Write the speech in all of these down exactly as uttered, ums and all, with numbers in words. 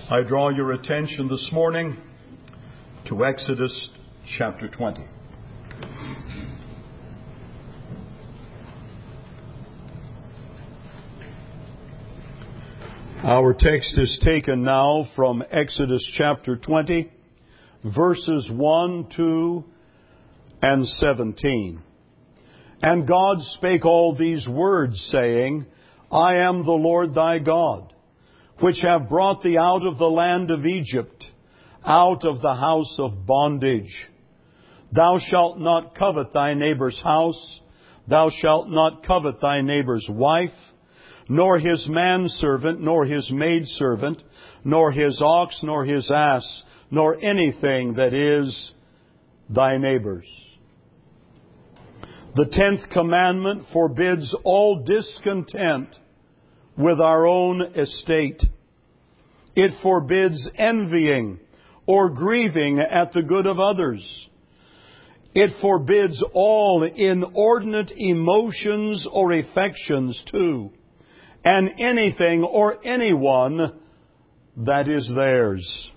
I draw your attention this morning to Exodus chapter twenty. Our text is taken now from Exodus chapter twenty, verses one, two, and seventeen. And God spake all these words, saying, I am the Lord thy God, which have brought thee out of the land of Egypt, out of the house of bondage. Thou shalt not covet thy neighbor's house, thou shalt not covet thy neighbor's wife, nor his manservant, nor his maidservant, nor his ox, nor his ass, nor anything that is thy neighbor's. The tenth commandment forbids all discontent with our own estate. It forbids envying or grieving at the good of others. It forbids all inordinate emotions or affections too, and anything or anyone that is theirs.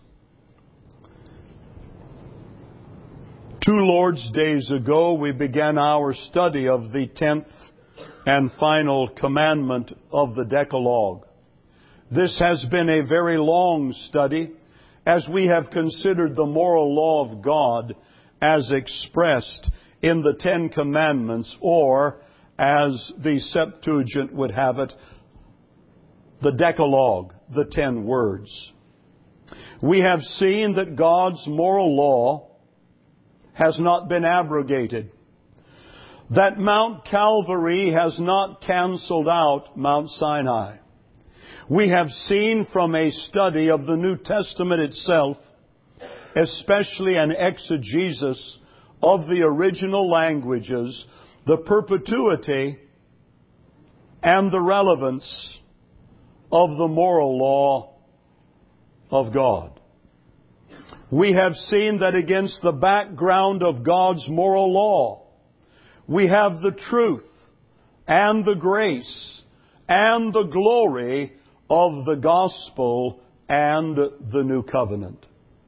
Two Lord's Days ago, we began our study of the tenth and final commandment of the Decalogue. This has been a very long study as we have considered the moral law of God as expressed in the Ten Commandments, or as the Septuagint would have it, the Decalogue, the ten words. We have seen that God's moral law has not been abrogated, that Mount Calvary has not canceled out Mount Sinai. We have seen from a study of the New Testament itself, especially an exegesis of the original languages, the perpetuity and the relevance of the moral law of God. We have seen that against the background of God's moral law, we have the truth and the grace and the glory of the gospel and the new covenant.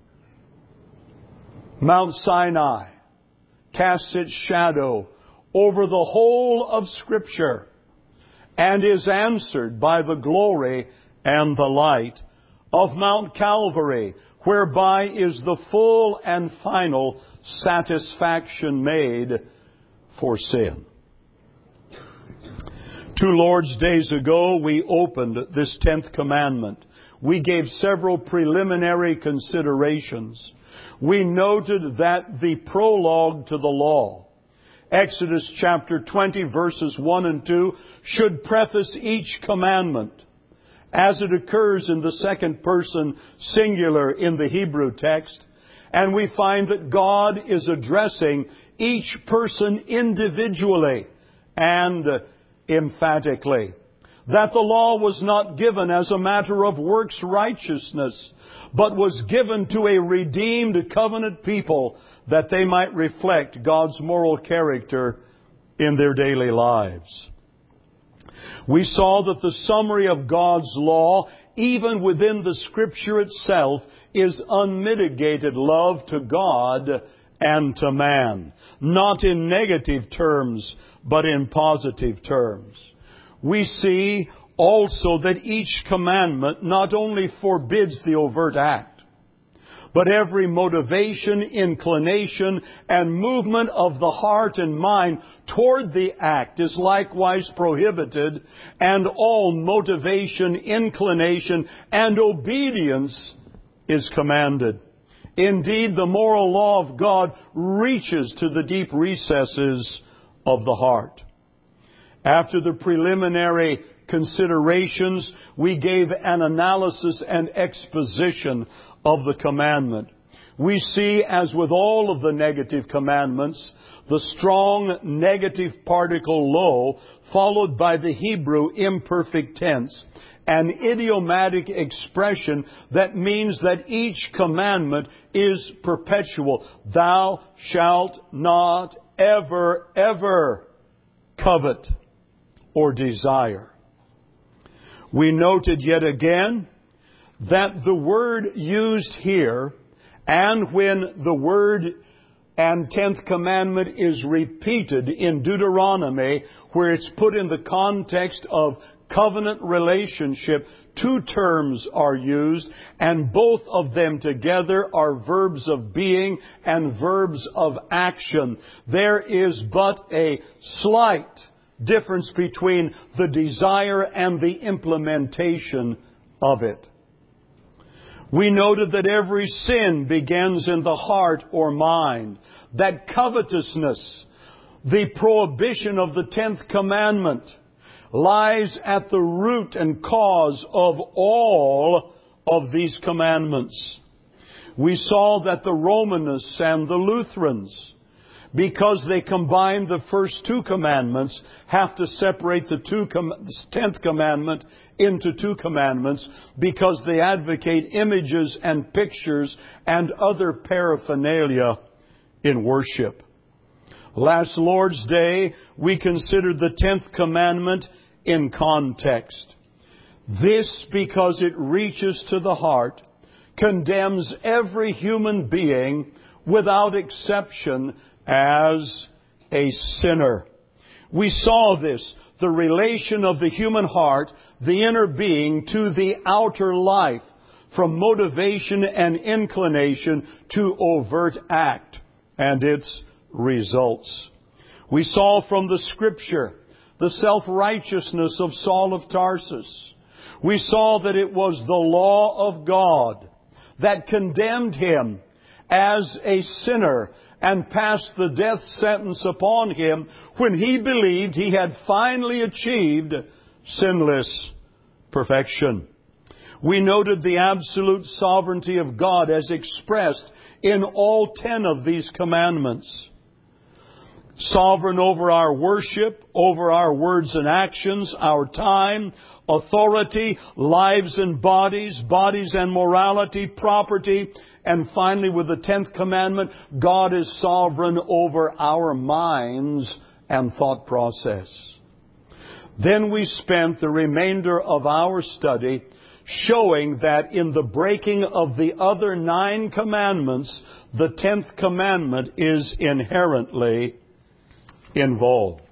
Mount Sinai casts its shadow over the whole of Scripture and is answered by the glory and the light of Mount Calvary, whereby is the full and final satisfaction made for sin. Two Lord's Days ago, we opened this tenth commandment. We gave several preliminary considerations. We noted that the prologue to the law, Exodus chapter twenty, verses one and two, should preface each commandment, as it occurs in the second person singular in the Hebrew text. And we find that God is addressing each person individually and emphatically. That the law was not given as a matter of works righteousness, but was given to a redeemed covenant people that they might reflect God's moral character in their daily lives. We saw that the summary of God's law, even within the Scripture itself, is unmitigated love to God and to man. Not in negative terms, but in positive terms. We see also that each commandment not only forbids the overt act, but every motivation, inclination, and movement of the heart and mind toward the act is likewise prohibited, and all motivation, inclination, and obedience is commanded. Indeed, the moral law of God reaches to the deep recesses of the heart. After the preliminary considerations, we gave an analysis and exposition of the commandment. We see, as with all of the negative commandments, the strong negative particle lo, followed by the Hebrew imperfect tense, an idiomatic expression that means that each commandment is perpetual. Thou shalt not ever, ever covet or desire. We noted yet again that the word used here, and when the word and tenth commandment is repeated in Deuteronomy, where it's put in the context of covenant relationship, two terms are used, and both of them together are verbs of being and verbs of action. There is but a slight difference between the desire and the implementation of it. We noted that every sin begins in the heart or mind. That covetousness, the prohibition of the tenth commandment, lies at the root and cause of all of these commandments. We saw that the Romanists and the Lutherans, because they combine the first two commandments, have to separate the two com- tenth commandment into two commandments, because they advocate images and pictures and other paraphernalia in worship. Last Lord's Day, we considered the tenth commandment in context. This, because it reaches to the heart, condemns every human being without exception as a sinner. We saw this, the relation of the human heart, the inner being, to the outer life, from motivation and inclination to overt act and its results. We saw from the Scripture the self-righteousness of Saul of Tarsus. We saw that it was the law of God that condemned him as a sinner and passed the death sentence upon him when he believed he had finally achieved sinless perfection. We noted the absolute sovereignty of God as expressed in all ten of these commandments. Sovereign over our worship, over our words and actions, our time, authority, lives and bodies, bodies and morality, property, and finally with the tenth commandment, God is sovereign over our minds and thought process. Then we spent the remainder of our study showing that in the breaking of the other nine commandments, the tenth commandment is inherently involved.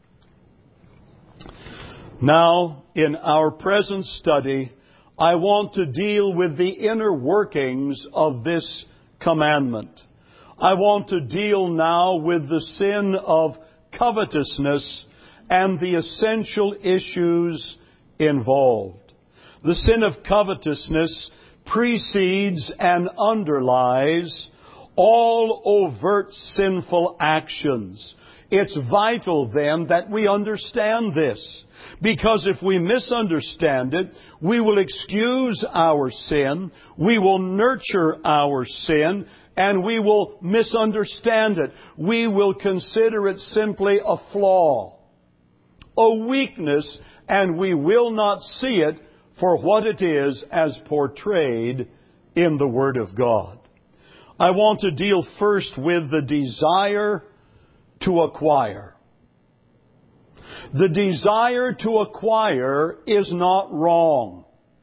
Now, in our present study, I want to deal with the inner workings of this commandment. I want to deal now with the sin of covetousness and the essential issues involved. The sin of covetousness precedes and underlies all overt sinful actions. It's vital then that we understand this, because if we misunderstand it, we will excuse our sin, we will nurture our sin, and we will misunderstand it. We will consider it simply a flaw, a weakness, and we will not see it for what it is as portrayed in the Word of God. I want to deal first with the desire to acquire. The desire to acquire is not wrong.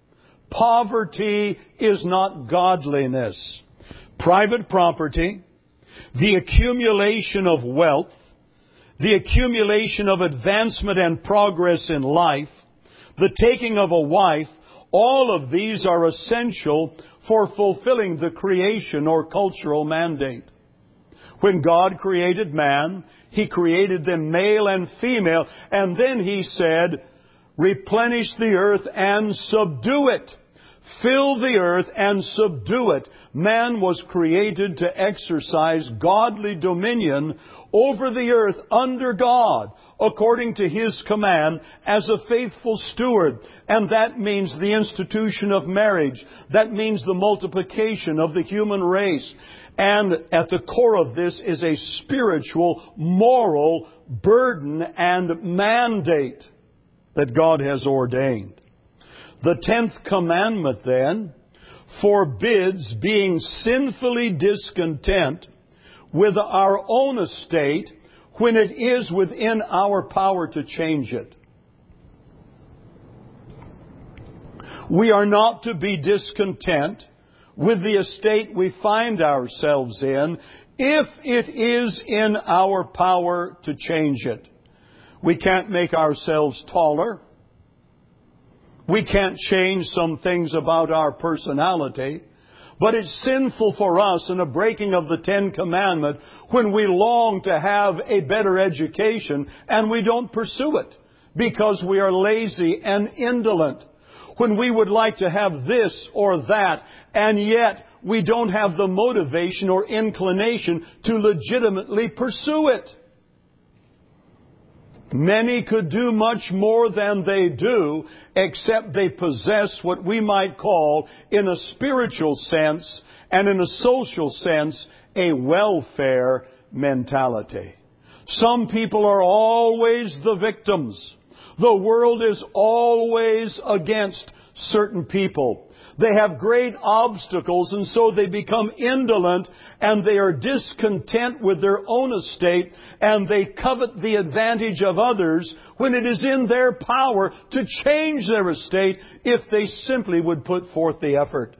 Poverty is not godliness. Private property, the accumulation of wealth, the accumulation of advancement and progress in life, the taking of a wife, all of these are essential for fulfilling the creation or cultural mandate. When God created man, He created them male and female, and then He said, replenish the earth and subdue it. Fill the earth and subdue it. Man was created to exercise godly dominion over the earth under God, according to His command, as a faithful steward. And that means the institution of marriage. That means the multiplication of the human race. And at the core of this is a spiritual, moral burden and mandate that God has ordained. The tenth commandment, then, forbids being sinfully discontent with our own estate when it is within our power to change it. We are not to be discontent with the estate we find ourselves in if it is in our power to change it. We can't make ourselves taller. We can't change some things about our personality. But it's sinful for us in a breaking of the Ten Commandments when we long to have a better education and we don't pursue it because we are lazy and indolent. When we would like to have this or that, and yet we don't have the motivation or inclination to legitimately pursue it. Many could do much more than they do, except they possess what we might call, in a spiritual sense and in a social sense, a welfare mentality. Some people are always the victims. The world is always against certain people. They have great obstacles, and so they become indolent, and they are discontent with their own estate, and they covet the advantage of others when it is in their power to change their estate if they simply would put forth the effort.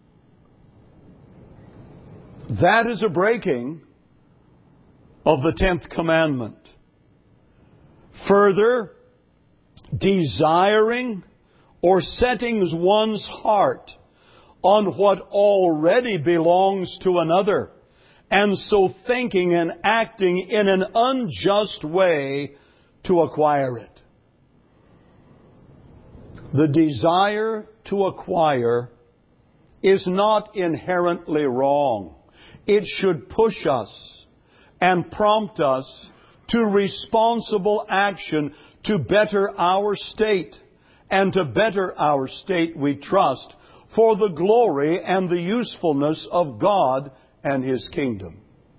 That is a breaking of the tenth commandment. Further, desiring or setting one's heart on what already belongs to another, and so thinking and acting in an unjust way to acquire it. The desire to acquire is not inherently wrong. It should push us and prompt us to responsible action to better our state. And to better our state, we trust, for the glory and the usefulness of God and His kingdom.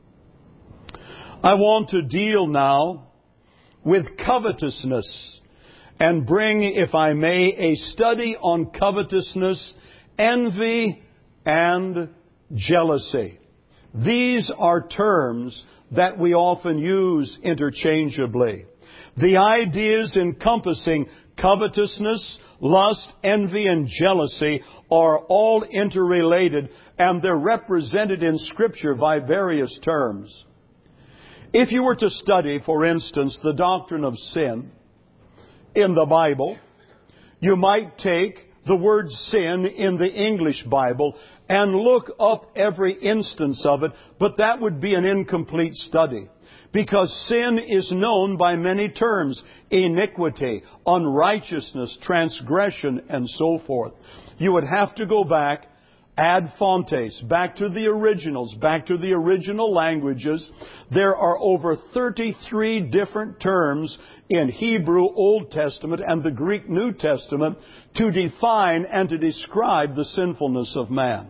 I want to deal now with covetousness and bring, if I may, a study on covetousness, envy, and jealousy. These are terms that we often use interchangeably. The ideas encompassing covetousness, lust, envy, and jealousy are all interrelated, and they're represented in Scripture by various terms. If you were to study, for instance, the doctrine of sin in the Bible, you might take the word sin in the English Bible and look up every instance of it, but that would be an incomplete study. Because sin is known by many terms: iniquity, unrighteousness, transgression, and so forth. You would have to go back, ad fontes, back to the originals, back to the original languages. There are over thirty-three different terms in Hebrew Old Testament and the Greek New Testament to define and to describe the sinfulness of man.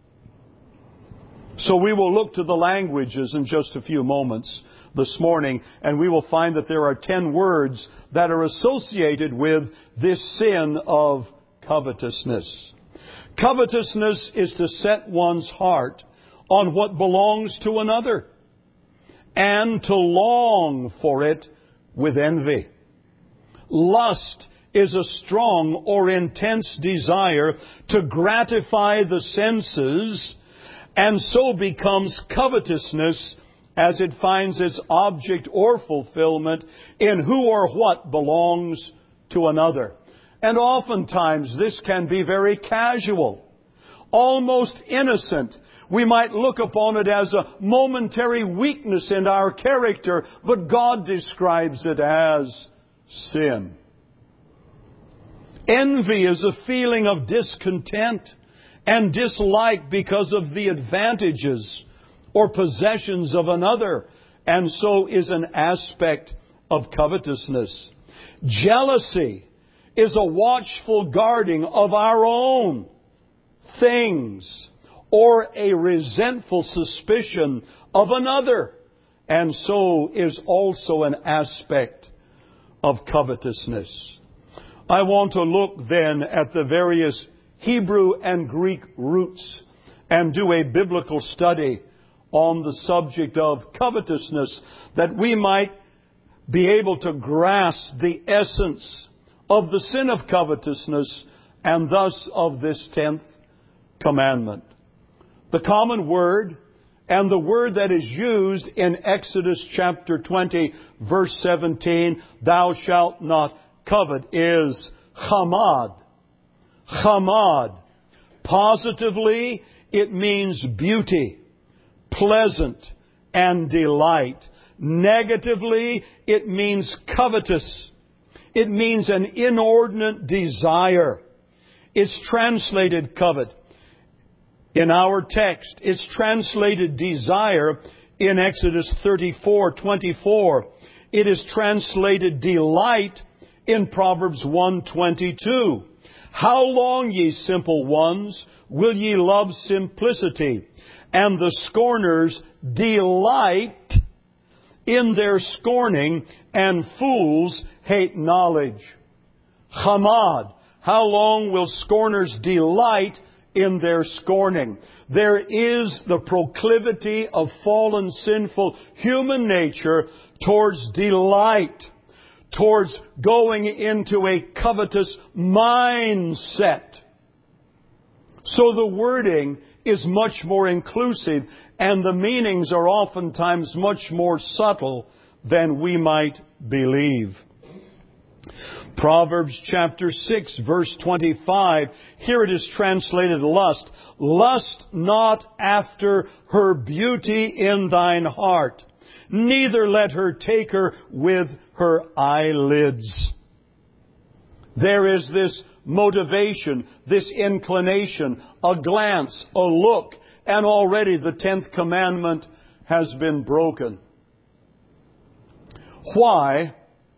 So we will look to the languages in just a few moments this morning, and we will find that there are ten words that are associated with this sin of covetousness. Covetousness is to set one's heart on what belongs to another and to long for it with envy. Lust is a strong or intense desire to gratify the senses, and so becomes covetousness as it finds its object or fulfillment in who or what belongs to another. And oftentimes this can be very casual, almost innocent. We might look upon it as a momentary weakness in our character, but God describes it as sin. Envy is a feeling of discontent and dislike because of the advantages or possessions of another, and so is an aspect of covetousness. Jealousy is a watchful guarding of our own things or a resentful suspicion of another, and so is also an aspect of covetousness. I want to look then at the various Hebrew and Greek roots and do a biblical study on the subject of covetousness, that we might be able to grasp the essence of the sin of covetousness and thus of this tenth commandment. The common word and the word that is used in Exodus chapter twenty, verse seventeen, thou shalt not covet, is chamad. Chamad. Positively, it means beauty, pleasant, and delight. Negatively, it means covetous. It means an inordinate desire. It's translated covet. In our text, it's translated desire in Exodus thirty-four twenty-four. It is translated delight in Proverbs one twenty-two. How long, ye simple ones, will ye love simplicity? And the scorners delight in their scorning, and fools hate knowledge. Chamad. How long will scorners delight in their scorning? There is the proclivity of fallen, sinful human nature towards delight, towards going into a covetous mindset. So the wording is much more inclusive, and the meanings are oftentimes much more subtle than we might believe. Proverbs chapter six, verse twenty-five, here it is translated lust. Lust not after her beauty in thine heart, neither let her take her with her eyelids. There is this motivation, this inclination, a glance, a look, and already the tenth commandment has been broken. Why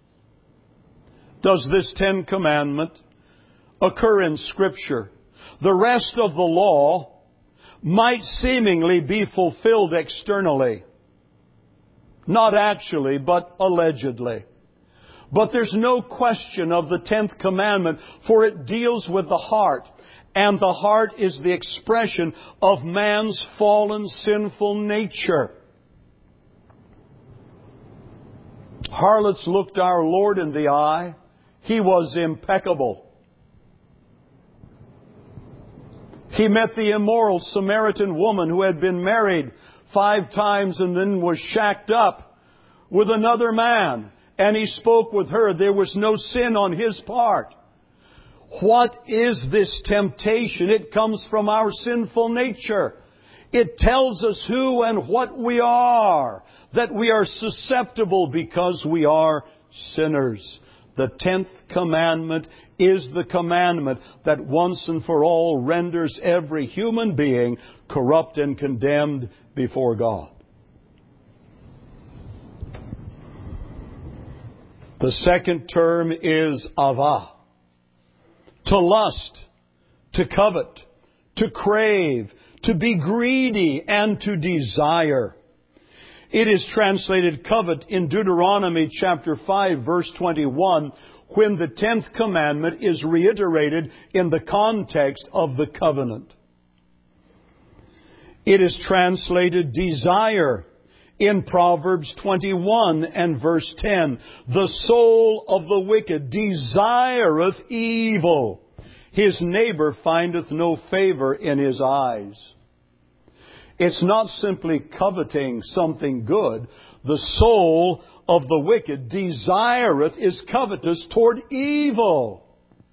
does this Ten Commandment occur in Scripture? The rest of the law might seemingly be fulfilled externally. Not actually, but allegedly. But there's no question of the tenth commandment, for it deals with the heart. And the heart is the expression of man's fallen, sinful nature. Harlots looked our Lord in the eye. He was impeccable. He met the immoral Samaritan woman who had been married five times and then was shacked up with another man. And he spoke with her. There was no sin on his part. What is this temptation? It comes from our sinful nature. It tells us who and what we are. That we are susceptible because we are sinners. The tenth commandment is the commandment that once and for all renders every human being corrupt and condemned before God. The second term is avah. To lust, to covet, to crave, to be greedy, and to desire. It is translated covet in Deuteronomy chapter five, verse twenty-one, when the tenth commandment is reiterated in the context of the covenant. It is translated desire in Proverbs twenty-one and verse ten. The soul of the wicked desireth evil. His neighbor findeth no favor in his eyes. It's not simply coveting something good. The soul of the wicked desireth, is covetous toward evil.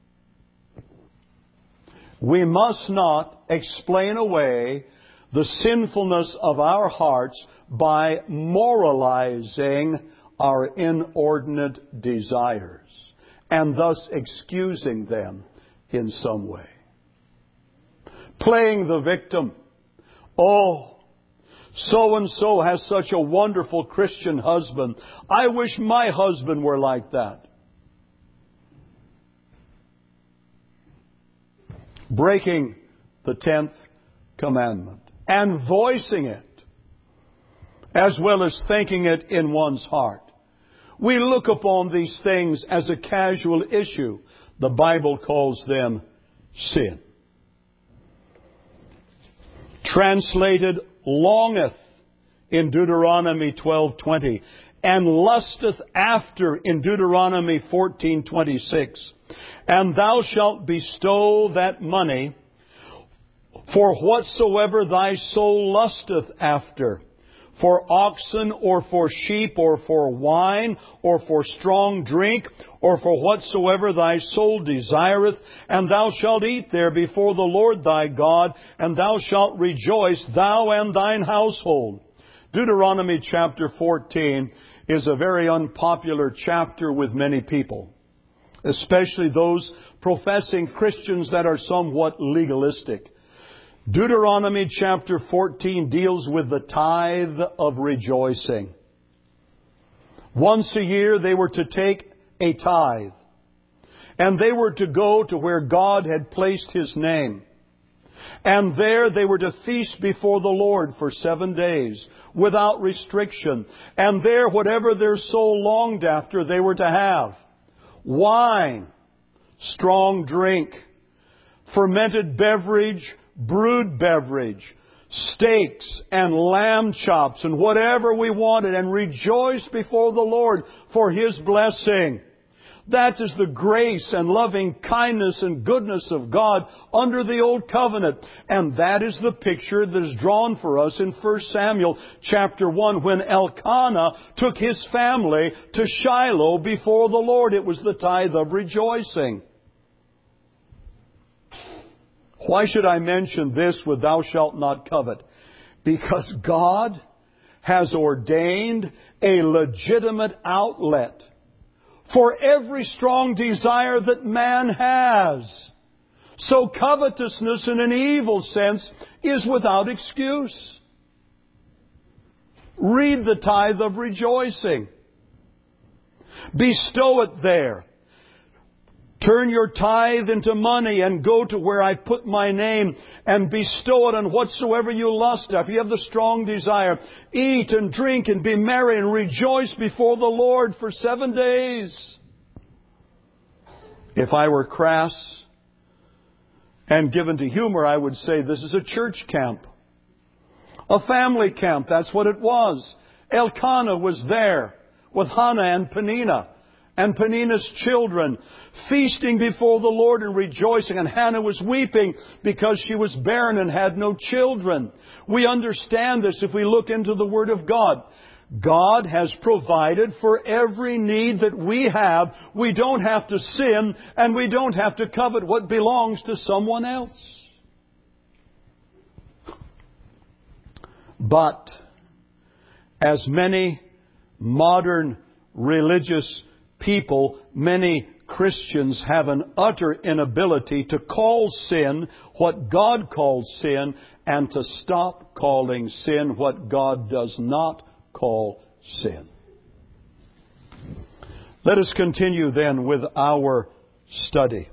We must not explain away the sinfulness of our hearts by moralizing our inordinate desires and thus excusing them in some way. Playing the victim. Oh, so-and-so has such a wonderful Christian husband. I wish my husband were like that. Breaking the tenth commandment and voicing it, as well as thinking it in one's heart. We look upon these things as a casual issue. The Bible calls them sin. Translated longeth in Deuteronomy twelve twenty, and lusteth after, in Deuteronomy fourteen twenty-six. And thou shalt bestow that money for whatsoever thy soul lusteth after, for oxen, or for sheep, or for wine, or for strong drink, or for whatsoever thy soul desireth, and thou shalt eat there before the Lord thy God, and thou shalt rejoice, thou and thine household. Deuteronomy chapter fourteen is a very unpopular chapter with many people, especially those professing Christians that are somewhat legalistic. Deuteronomy chapter fourteen deals with the tithe of rejoicing. Once a year they were to take a tithe, and they were to go to where God had placed His name. And there they were to feast before the Lord for seven days without restriction. And there, whatever their soul longed after, they were to have. Wine, strong drink, fermented beverage, brewed beverage, steaks and lamb chops and whatever we wanted, and rejoice before the Lord for His blessing. That is the grace and loving kindness and goodness of God under the Old Covenant. And that is the picture that is drawn for us in First Samuel chapter one, when Elkanah took his family to Shiloh before the Lord. It was the tithe of rejoicing. Why should I mention this with thou shalt not covet? Because God has ordained a legitimate outlet for every strong desire that man has. So covetousness in an evil sense is without excuse. Read the tithe of rejoicing. Bestow it there. Turn your tithe into money and go to where I put my name and bestow it on whatsoever you lust after. You have the strong desire. Eat and drink and be merry and rejoice before the Lord for seven days. If I were crass and given to humor, I would say this is a church camp. A family camp. That's what it was. Elkanah was there with Hannah and Peninnah and Peninnah's children, feasting before the Lord and rejoicing. And Hannah was weeping because she was barren and had no children. We understand this if we look into the Word of God. God has provided for every need that we have. We don't have to sin, and we don't have to covet what belongs to someone else. But as many modern religious people, many Christians have an utter inability to call sin what God calls sin, and to stop calling sin what God does not call sin. Let us continue then with our study.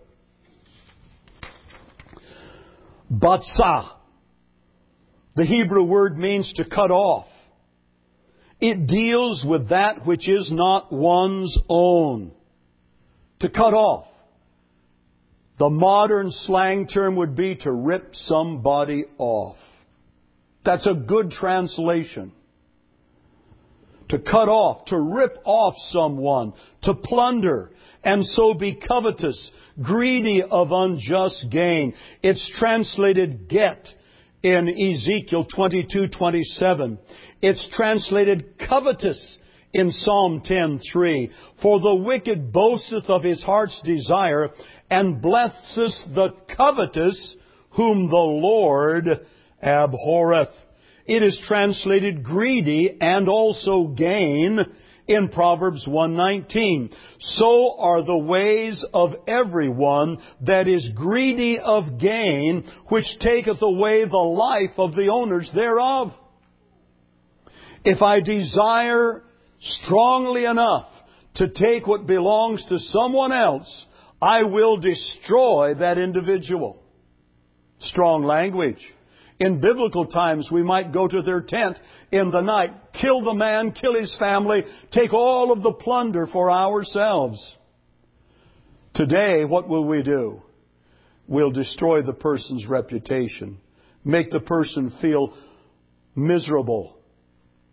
Batsah. The Hebrew word means to cut off. It deals with that which is not one's own. To cut off. The modern slang term would be to rip somebody off. That's a good translation. To cut off, to rip off someone, to plunder, and so be covetous, greedy of unjust gain. It's translated get in Ezekiel twenty-two twenty-seven. It's translated covetous in Psalm ten three. For the wicked boasteth of his heart's desire, and blesseth the covetous, whom the Lord abhorreth. It is translated greedy and also gain in Proverbs one nineteen. So are the ways of everyone that is greedy of gain, which taketh away the life of the owners thereof. If I desire strongly enough to take what belongs to someone else, I will destroy that individual. Strong language. In biblical times, we might go to their tent in the night, kill the man, kill his family, take all of the plunder for ourselves. Today, what will we do? We'll destroy the person's reputation, make the person feel miserable,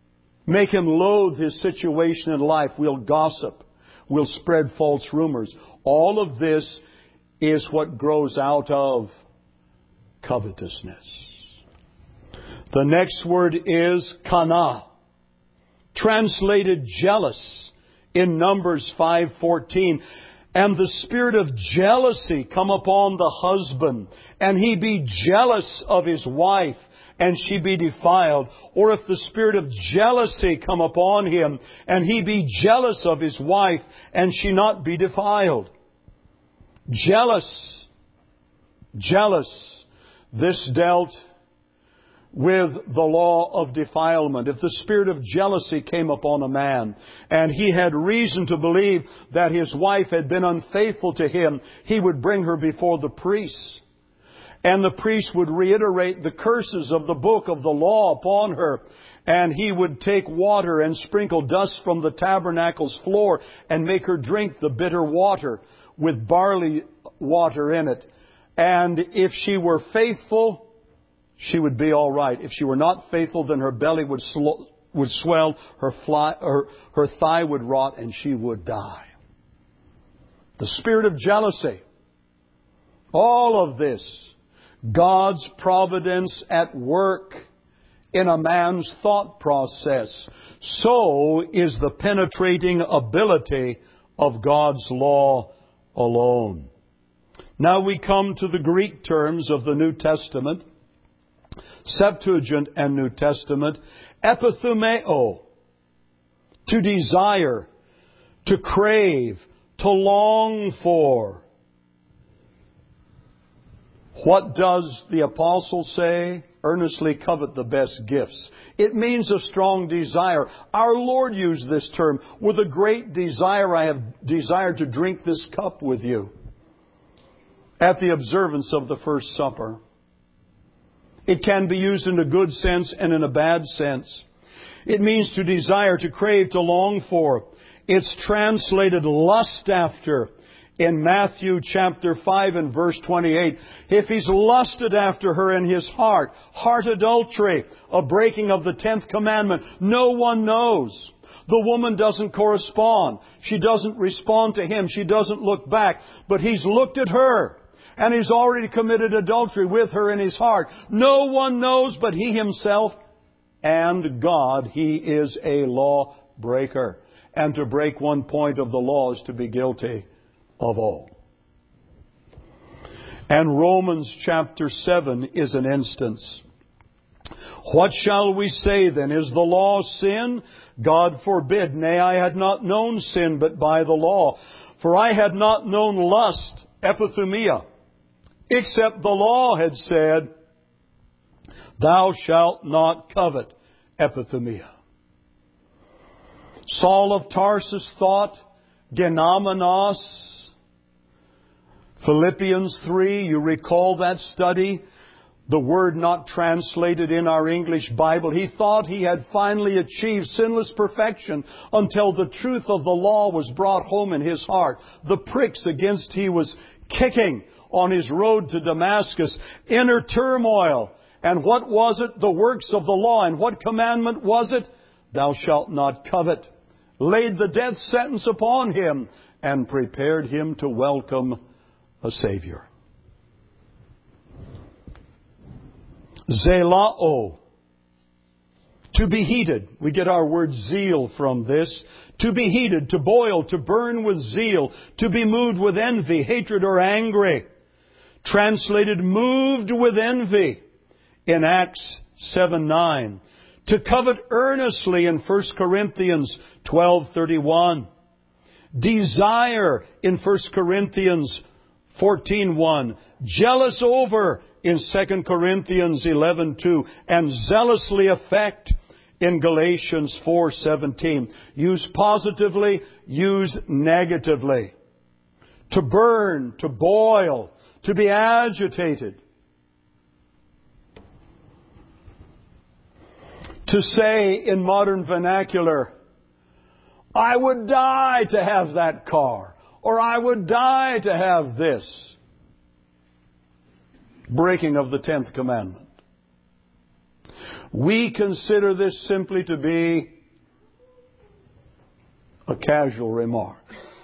make him loathe his situation in life. We'll gossip. We'll spread false rumors. All of this is what grows out of covetousness. The next word is kana, translated jealous in Numbers five fourteen. And the spirit of jealousy come upon the husband, and he be jealous of his wife, and she be defiled. Or if the spirit of jealousy come upon him, and he be jealous of his wife, and she not be defiled. Jealous. Jealous. This dealt with the law of defilement. If the spirit of jealousy came upon a man and he had reason to believe that his wife had been unfaithful to him, he would bring her before the priests. And the priest would reiterate the curses of the book of the law upon her. And he would take water and sprinkle dust from the tabernacle's floor and make her drink the bitter water with barley water in it. And if she were faithful, she would be all right. If she were not faithful, then her belly would sl- would swell, her, fly, her, her thigh would rot, and she would die. The spirit of jealousy. All of this, God's providence at work in a man's thought process. So is the penetrating ability of God's law alone. Now we come to the Greek terms of the New Testament. Septuagint and New Testament. Epithumeo, to desire, to crave, to long for. What does the apostle say? Earnestly covet the best gifts. It means a strong desire. Our Lord used this term. With a great desire, I have desired to drink this cup with you at the observance of the first supper. It can be used in a good sense and in a bad sense. It means to desire, to crave, to long for. It's translated lust after in Matthew chapter five and verse twenty-eight. If he's lusted after her in his heart, heart adultery, a breaking of the tenth commandment, no one knows. The woman doesn't correspond. She doesn't respond to him. She doesn't look back. But he's looked at her. And he's already committed adultery with her in his heart. No one knows but he himself and God. He is a lawbreaker. And to break one point of the law is to be guilty of all. And Romans chapter seven is an instance. What shall we say then? Is the law sin? God forbid. Nay, I had not known sin but by the law. For I had not known lust, epithumia, except the law had said, thou shalt not covet, epithumia. Saul of Tarsus thought, genomenos. Philippians three, you recall that study? The word not translated in our English Bible. He thought he had finally achieved sinless perfection until the truth of the law was brought home in his heart. The pricks against he was kicking on his road to Damascus. Inner turmoil. And what was it? The works of the law. And what commandment was it? Thou shalt not covet. Laid the death sentence upon him and prepared him to welcome a Savior. Zelao, to be heated. We get our word zeal from this. To be heated, to boil, to burn with zeal, to be moved with envy, hatred, or angry. Translated, moved with envy in Acts seven nine. To covet earnestly in First Corinthians twelve thirty-one. Desire in First Corinthians fourteen one. Jealous over in Second Corinthians eleven two. And zealously affect in Galatians four seventeen. Use positively, use negatively. To burn, to boil, to be agitated. To say in modern vernacular, I would die to have that car. Or I would die to have this. Breaking of the tenth commandment. We consider this simply to be a casual remark.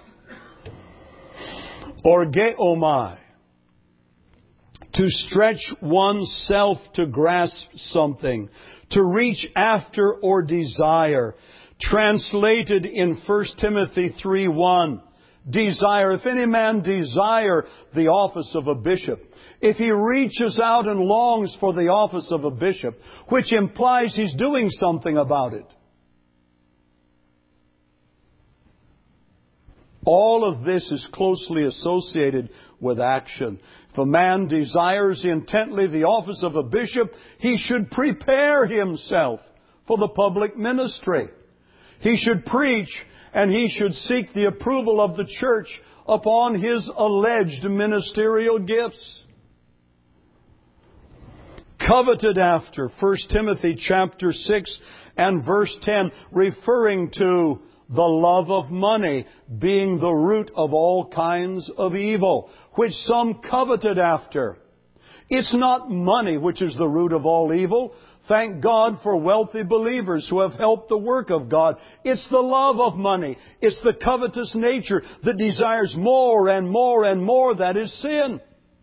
Orgeomai, to stretch oneself to grasp something, to reach after or desire. Translated in First Timothy three one, desire. If any man desire the office of a bishop, if he reaches out and longs for the office of a bishop, which implies he's doing something about it. All of this is closely associated with action. If a man desires intently the office of a bishop, he should prepare himself for the public ministry. He should preach, and he should seek the approval of the church upon his alleged ministerial gifts. Coveted after, First Timothy chapter six and verse ten, referring to the love of money being the root of all kinds of evil, which some coveted after. It's not money which is the root of all evil. Thank God for wealthy believers who have helped the work of God. It's the love of money. It's the covetous nature that desires more and more and more. That is sin.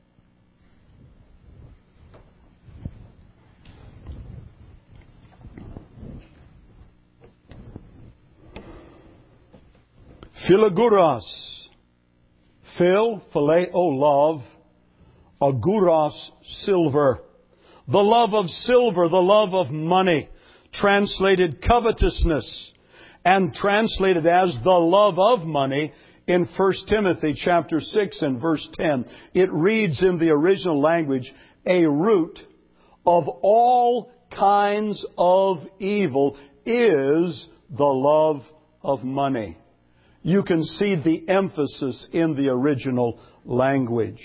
Philaguros. Phil, phileo, love. Aguros, silver. The love of silver, the love of money. Translated covetousness. And translated as the love of money in First Timothy chapter six and verse ten. It reads in the original language, a root of all kinds of evil is the love of money. You can see the emphasis in the original language.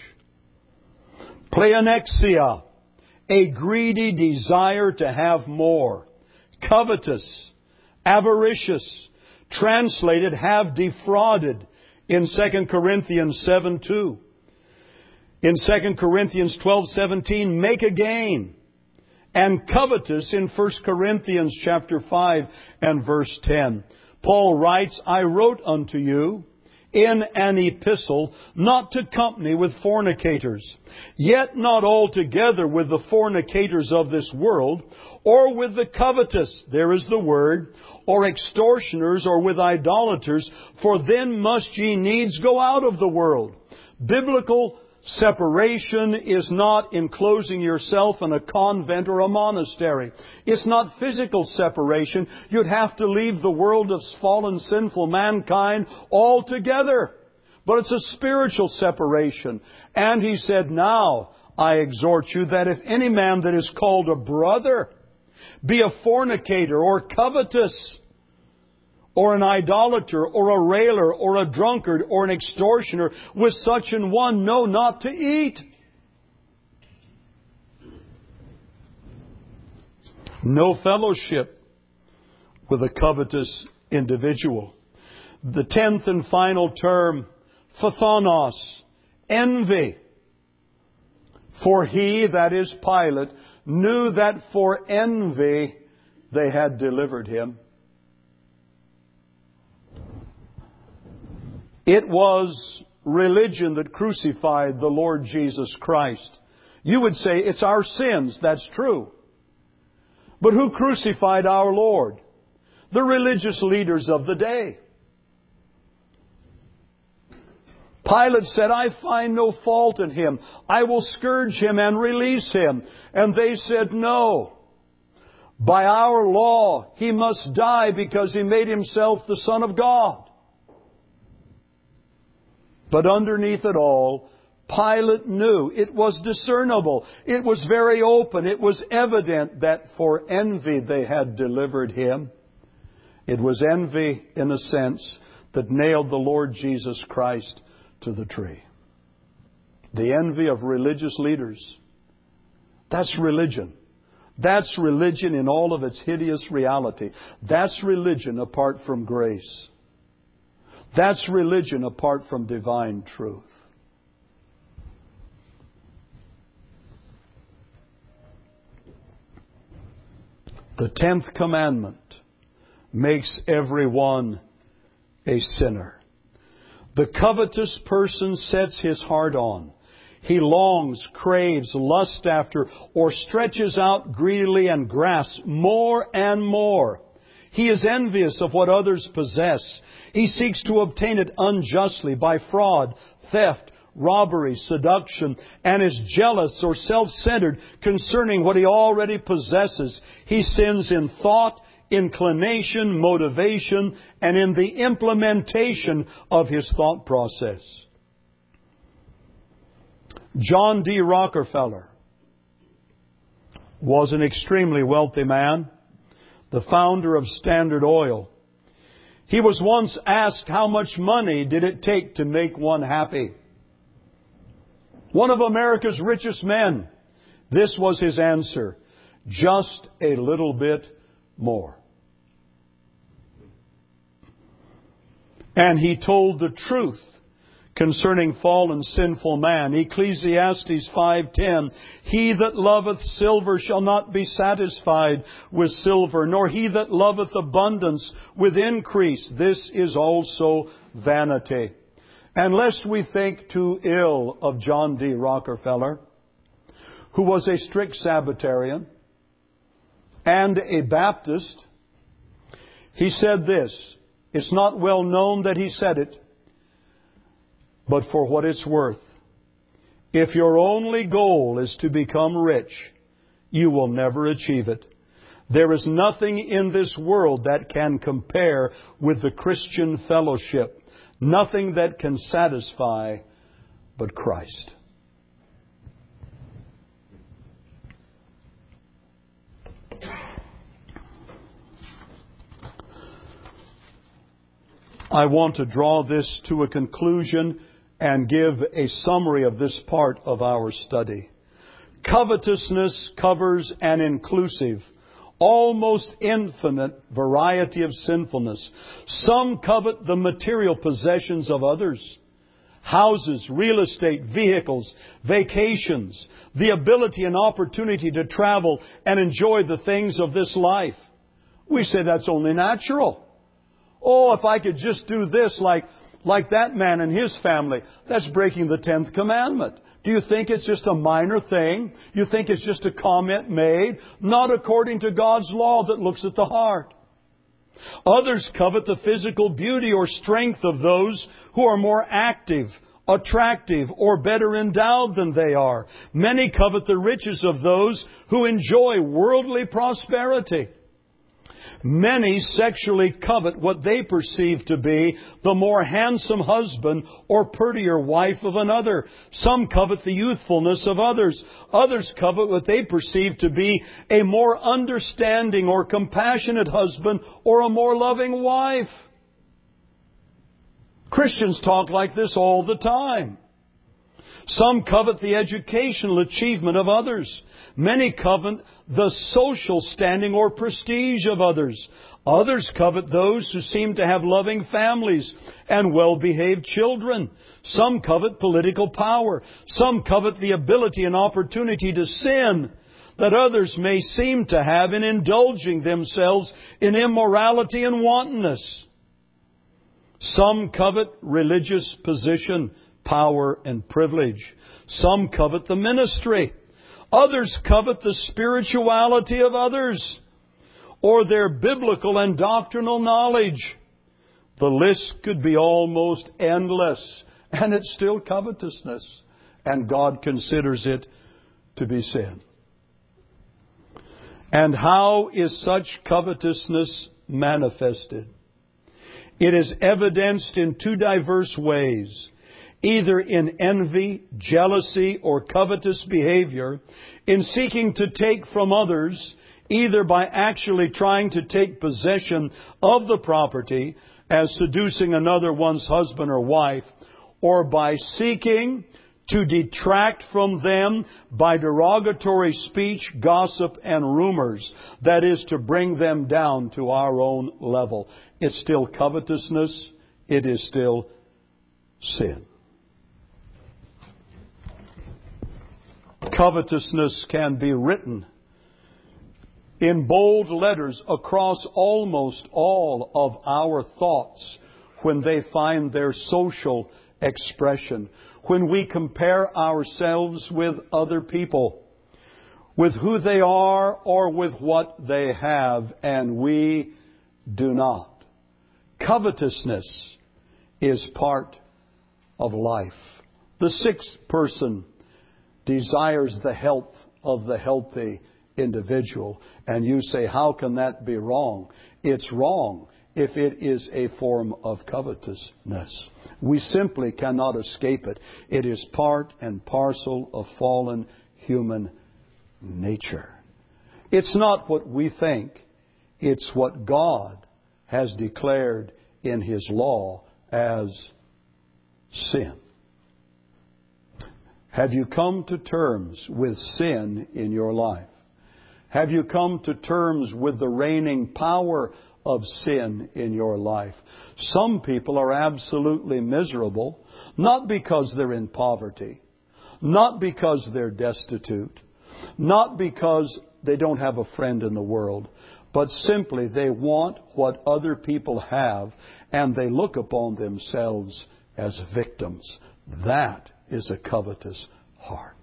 Pleonexia, a greedy desire to have more. Covetous, avaricious, translated have defrauded in Second Corinthians seven two. In Second Corinthians twelve seventeen, make a gain. And covetous in First Corinthians chapter five and verse ten. Paul writes, I wrote unto you in an epistle not to company with fornicators, yet not altogether with the fornicators of this world, or with the covetous, there is the word, or extortioners, or with idolaters, for then must ye needs go out of the world. Biblical separation is not enclosing yourself in a convent or a monastery. It's not physical separation. You'd have to leave the world of fallen, sinful mankind altogether. But it's a spiritual separation. And he said, now I exhort you that if any man that is called a brother be a fornicator or covetous, or an idolater, or a railer, or a drunkard, or an extortioner, with such an one know not to eat. No fellowship with a covetous individual. The tenth and final term, phthonos, envy. For he, that is Pilate, knew that for envy they had delivered him. It was religion that crucified the Lord Jesus Christ. You would say it's our sins. That's true. But who crucified our Lord? The religious leaders of the day. Pilate said, I find no fault in him. I will scourge him and release him. And they said, no. By our law, he must die because he made himself the Son of God. But underneath it all, Pilate knew. It was discernible. It was very open. It was evident that for envy they had delivered him. It was envy, in a sense, that nailed the Lord Jesus Christ to the tree. The envy of religious leaders. That's religion. That's religion in all of its hideous reality. That's religion apart from grace. That's religion apart from divine truth. The tenth commandment makes everyone a sinner. The covetous person sets his heart on. He longs, craves, lusts after, or stretches out greedily and grasps more and more. He is envious of what others possess. He seeks to obtain it unjustly by fraud, theft, robbery, seduction, and is jealous or self-centered concerning what he already possesses. He sins in thought, inclination, motivation, and in the implementation of his thought process. John D. Rockefeller was an extremely wealthy man, the founder of Standard Oil. He was once asked how much money did it take to make one happy. One of America's richest men. This was his answer: just a little bit more. And he told the truth concerning fallen sinful man. Ecclesiastes five ten, he that loveth silver shall not be satisfied with silver, nor he that loveth abundance with increase. This is also vanity. And lest we think too ill of John D. Rockefeller, who was a strict Sabbatarian and a Baptist, he said this. It's not well known that he said it, but for what it's worth, if your only goal is to become rich, you will never achieve it. There is nothing in this world that can compare with the Christian fellowship. Nothing that can satisfy but Christ. I want to draw this to a conclusion and give a summary of this part of our study. Covetousness covers an inclusive, almost infinite variety of sinfulness. Some covet the material possessions of others. Houses, real estate, vehicles, vacations, the ability and opportunity to travel and enjoy the things of this life. We say that's only natural. Oh, if I could just do this like, like that man and his family, that's breaking the tenth commandment. Do you think it's just a minor thing? You think it's just a comment made? Not according to God's law that looks at the heart. Others covet the physical beauty or strength of those who are more active, attractive, or better endowed than they are. Many covet the riches of those who enjoy worldly prosperity. Many sexually covet what they perceive to be the more handsome husband or prettier wife of another. Some covet the youthfulness of others. Others covet what they perceive to be a more understanding or compassionate husband or a more loving wife. Christians talk like this all the time. Some covet the educational achievement of others. Many covet the social standing or prestige of others. Others covet those who seem to have loving families and well-behaved children. Some covet political power. Some covet the ability and opportunity to sin that others may seem to have in indulging themselves in immorality and wantonness. Some covet religious position, power, and privilege. Some covet the ministry. Others covet the spirituality of others or their biblical and doctrinal knowledge. The list could be almost endless, and it's still covetousness, and God considers it to be sin. And how is such covetousness manifested? It is evidenced in two diverse ways. Either in envy, jealousy, or covetous behavior, in seeking to take from others, either by actually trying to take possession of the property, as seducing another one's husband or wife, or by seeking to detract from them by derogatory speech, gossip, and rumors, that is, to bring them down to our own level. It's still covetousness. It is still sin. Covetousness can be written in bold letters across almost all of our thoughts when they find their social expression, when we compare ourselves with other people, with who they are or with what they have, and we do not. Covetousness is part of life. The sixth person desires the health of the healthy individual. And you say, how can that be wrong? It's wrong if it is a form of covetousness. We simply cannot escape it. It is part and parcel of fallen human nature. It's not what we think. It's what God has declared in His law as sin. Have you come to terms with sin in your life? Have you come to terms with the reigning power of sin in your life? Some people are absolutely miserable, not because they're in poverty, not because they're destitute, not because they don't have a friend in the world, but simply they want what other people have, and they look upon themselves as victims. That is a covetous heart.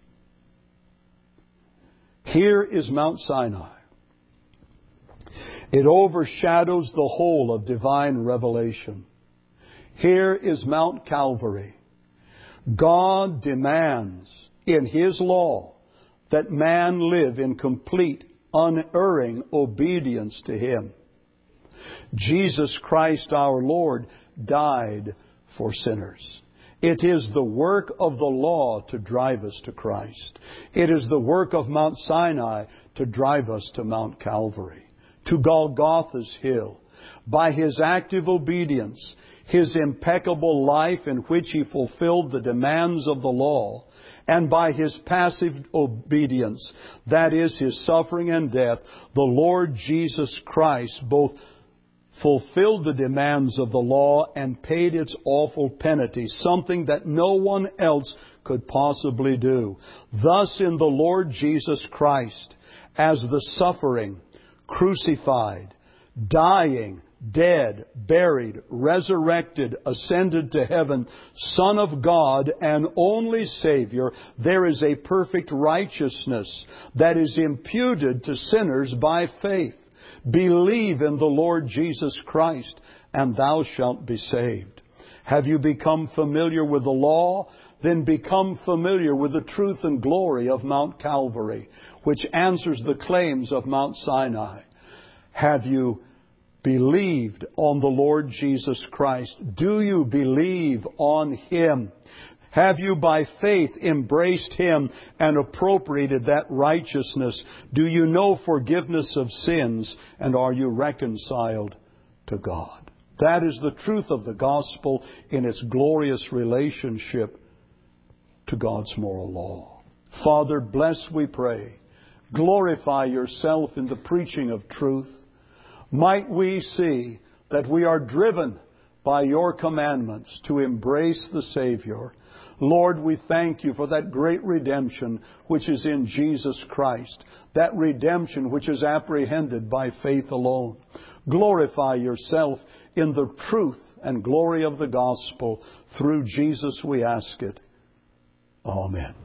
Here is Mount Sinai. It overshadows the whole of divine revelation. Here is Mount Calvary. God demands in His law that man live in complete, unerring obedience to Him. Jesus Christ our Lord died for sinners. It is the work of the law to drive us to Christ. It is the work of Mount Sinai to drive us to Mount Calvary, to Golgotha's hill. By His active obedience, His impeccable life in which He fulfilled the demands of the law, and by His passive obedience, that is, His suffering and death, the Lord Jesus Christ both fulfilled the demands of the law and paid its awful penalty, something that no one else could possibly do. Thus, in the Lord Jesus Christ, as the suffering, crucified, dying, dead, buried, resurrected, ascended to heaven, Son of God and only Savior, there is a perfect righteousness that is imputed to sinners by faith. Believe in the Lord Jesus Christ, and thou shalt be saved. Have you become familiar with the law? Then become familiar with the truth and glory of Mount Calvary, which answers the claims of Mount Sinai. Have you believed on the Lord Jesus Christ? Do you believe on Him? Have you by faith embraced Him and appropriated that righteousness? Do you know forgiveness of sins, and are you reconciled to God? That is the truth of the gospel in its glorious relationship to God's moral law. Father, bless, we pray. Glorify Yourself in the preaching of truth. Might we see that we are driven by Your commandments to embrace the Savior. Lord, we thank You for that great redemption which is in Jesus Christ, that redemption which is apprehended by faith alone. Glorify Yourself in the truth and glory of the gospel. Through Jesus we ask it. Amen.